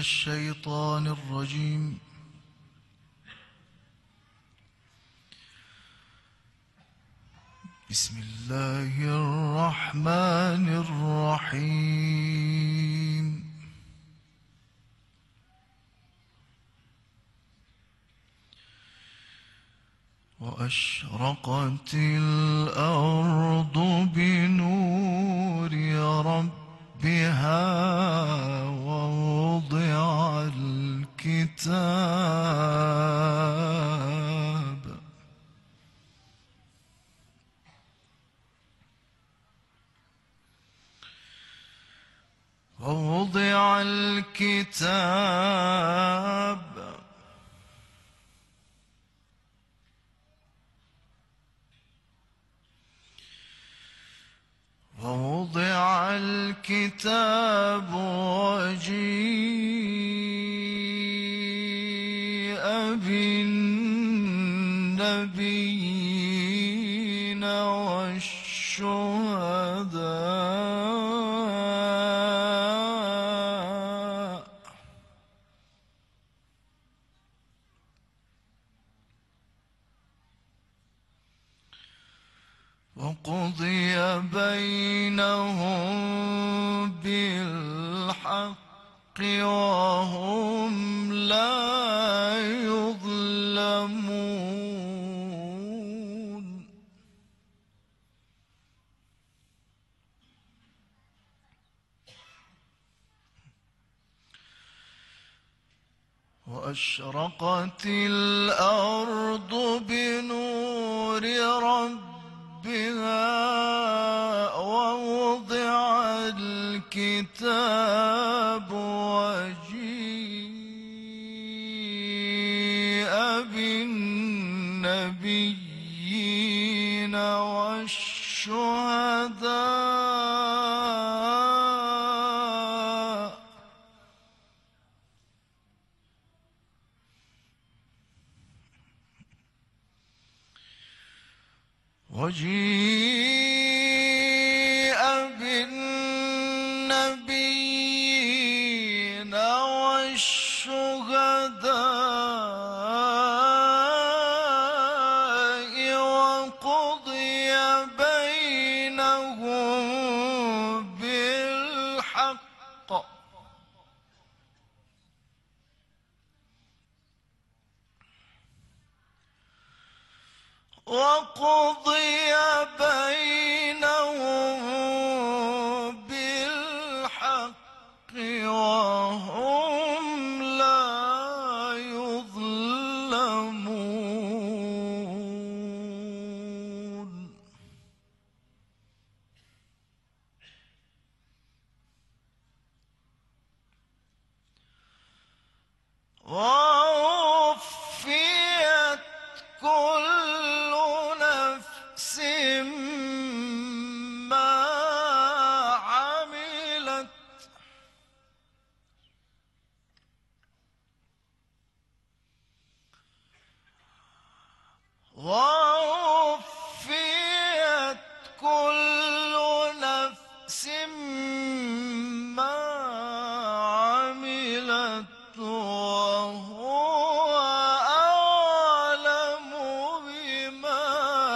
الشيطان الرجيم. بسم الله الرحمن الرحيم. وأشرقت الأرض بنور ربها ووضع الكتاب ووضع الكتاب وجيء بالنبيين والشهداء وقضي بينهم بالحق وهم لا يظلمون. وأشرقت الأرض بنور ربها ووضع الكتاب وجيء بالنبيين والشهداء وقضي بينهم بالحق وقضي بينهم بالحق وهم لا يظلمون. ووفيت كل نفس ما عملت ووفيت كل نفس ما عملت وهو أعلم بما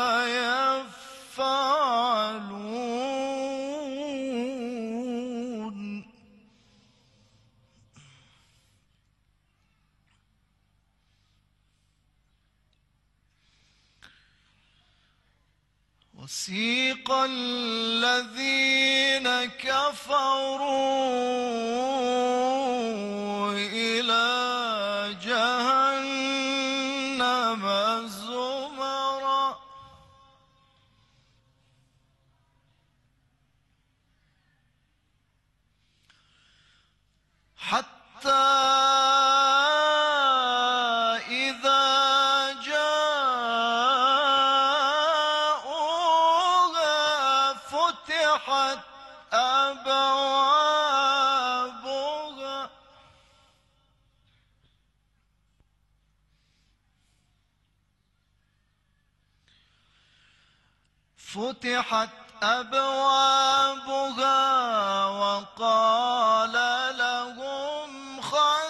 يفعلون. وسيق الذين كفروا إلى جهنم زمرا حتى إذا جاءوها فتحت أبوابها وقال لهم خزنتها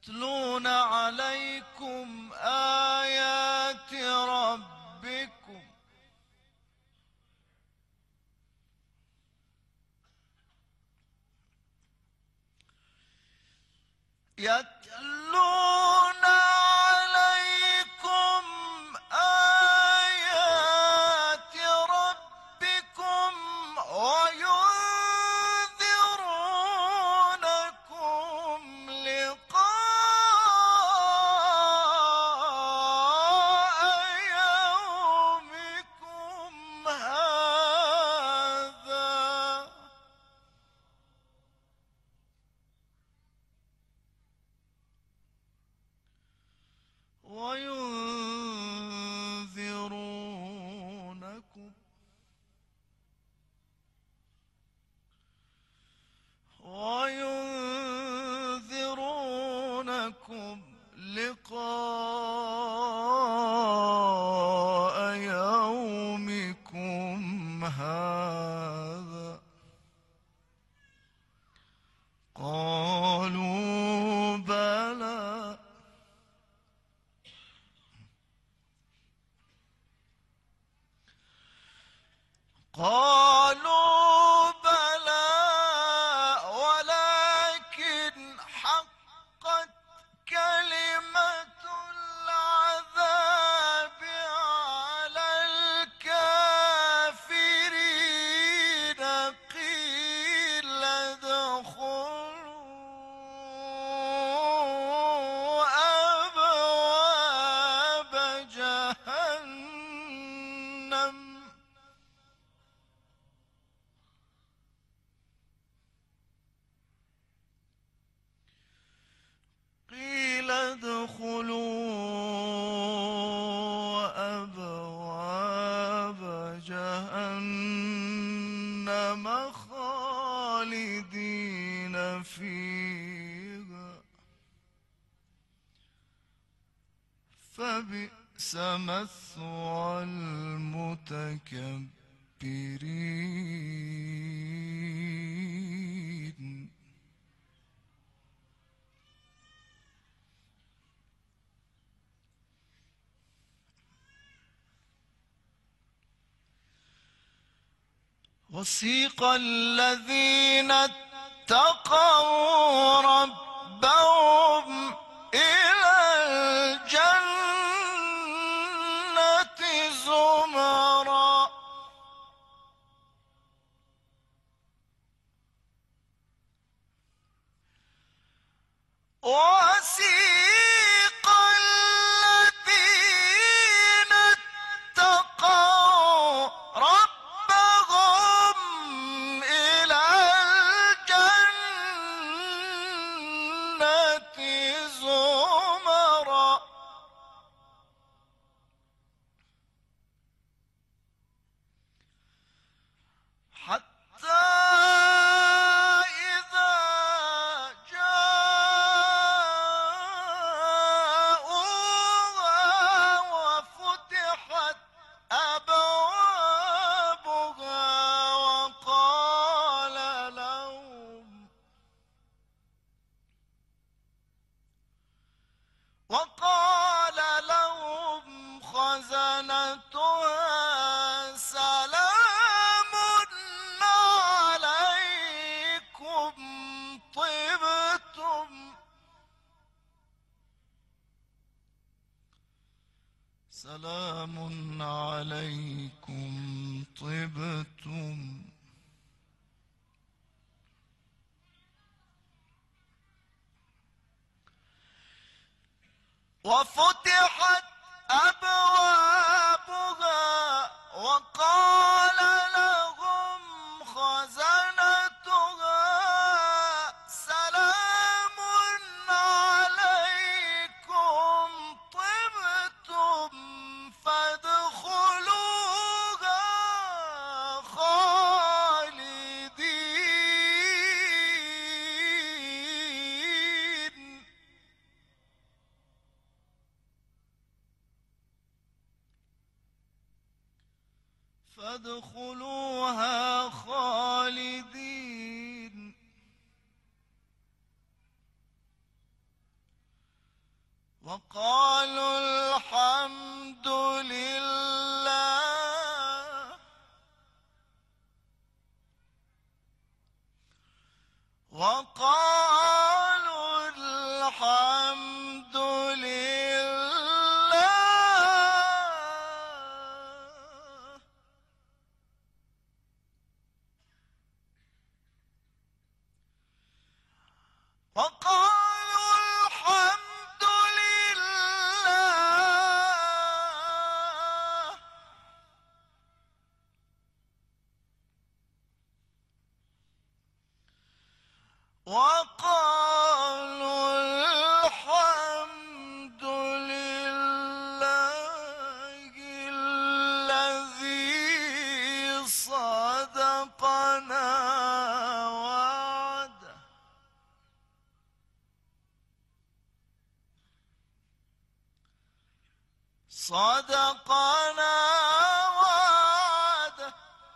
يتلون عليكم آيات ربكم يتلون عليكم آيات ربكم وينذرونكم لقاء يومكم هذا وينذرونكم لقاء يومكم هذا قالوا بلى قالوا بلى ولكن حقت كلمة العذاب على الكافرين قيل ادخلوا أبواب جهنم قيل ادخلوا أبواب جهنم خالدين فيها فبئس مثوى المتكبرين وسيق الذين اتقوا ربهم إلى الجنة زمرا وسيق الذين اتقوا ربهم إلى الجنة زمرا حتى إذا جاءوها وفتحت أبوابها وقال لهم خزنتها سلام عليكم طبتم سلام عليكم طبتم وفتحت أبوابها وقال لهم خزنتها سلام عليكم طبتم فادخلوها خالدين فادخلوها خالدين وقالوا الحمد لله وقالوا الحمد لله وقالوا الحمد لله وقالوا الحمد لله الذي صدقنا وعده صدقنا وعده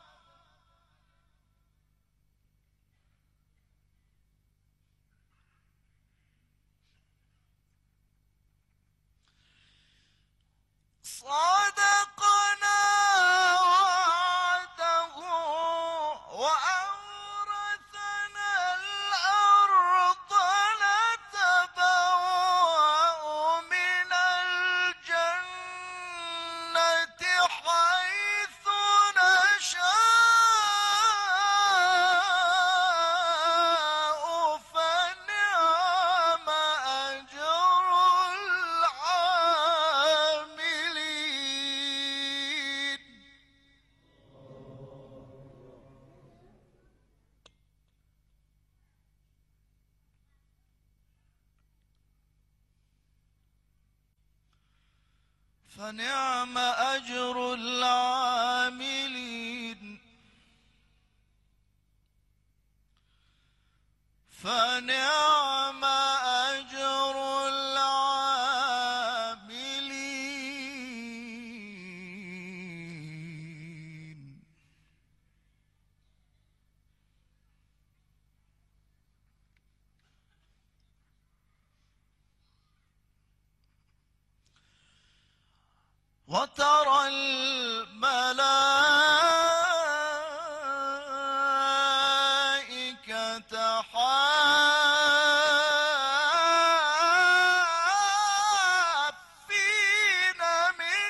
صدقنا وعده وأورثنا الأرض نتبوأ من الجنة حيث نشاء فنعم أجر العاملين فنعم أجر العاملين فنعم أجر العاملين وترى الملائكة حافين من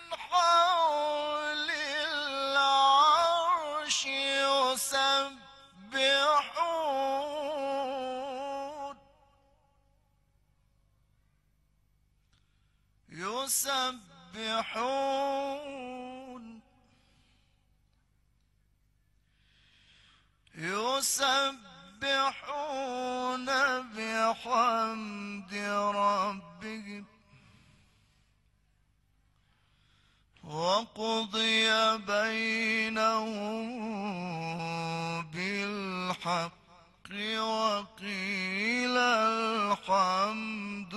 حول العرش يسبحون بحمد ربهم وقضي بينهم بالحق وقيل الحمد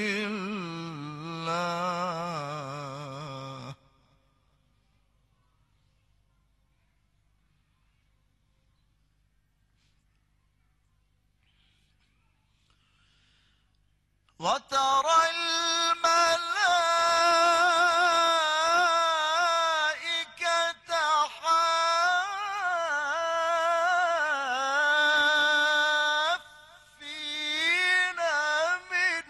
لله وترى الملائكة حافين من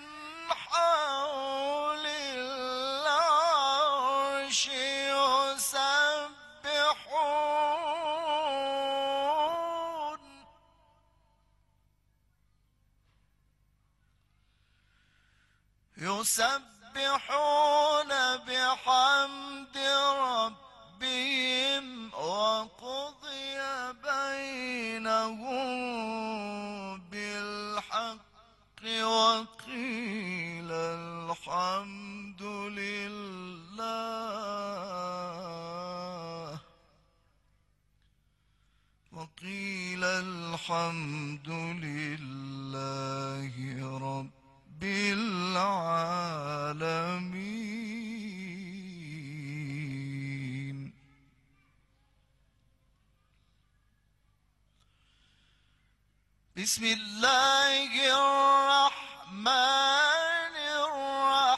حول العرش يسبحون بحمد ربهم وقضي بينهم بالحق وقيل الحمد لله وقيل الحمد لله رب العالمين بسم الله الرحمن الرحيم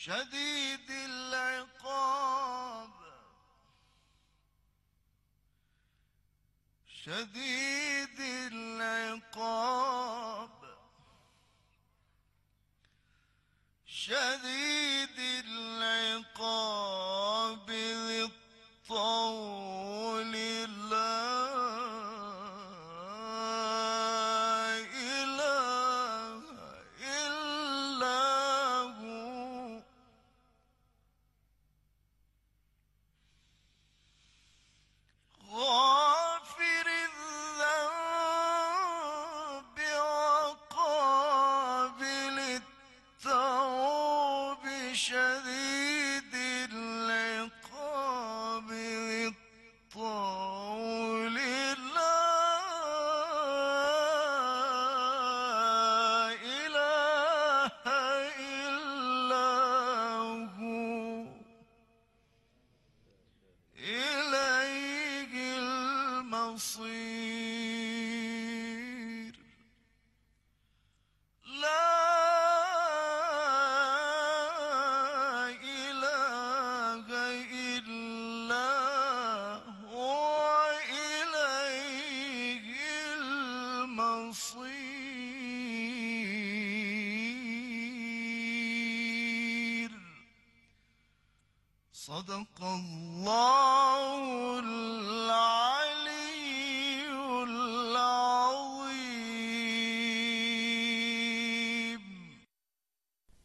شديد العقاب شديد العقاب شديد العقاب ذي الطول لا إله إلا هو غافر الذنب وقابل التوب شديد العقاب ذي الطول لا إله إلا هو إليه المصير لا إله إلا هو إليه المصير صدق الله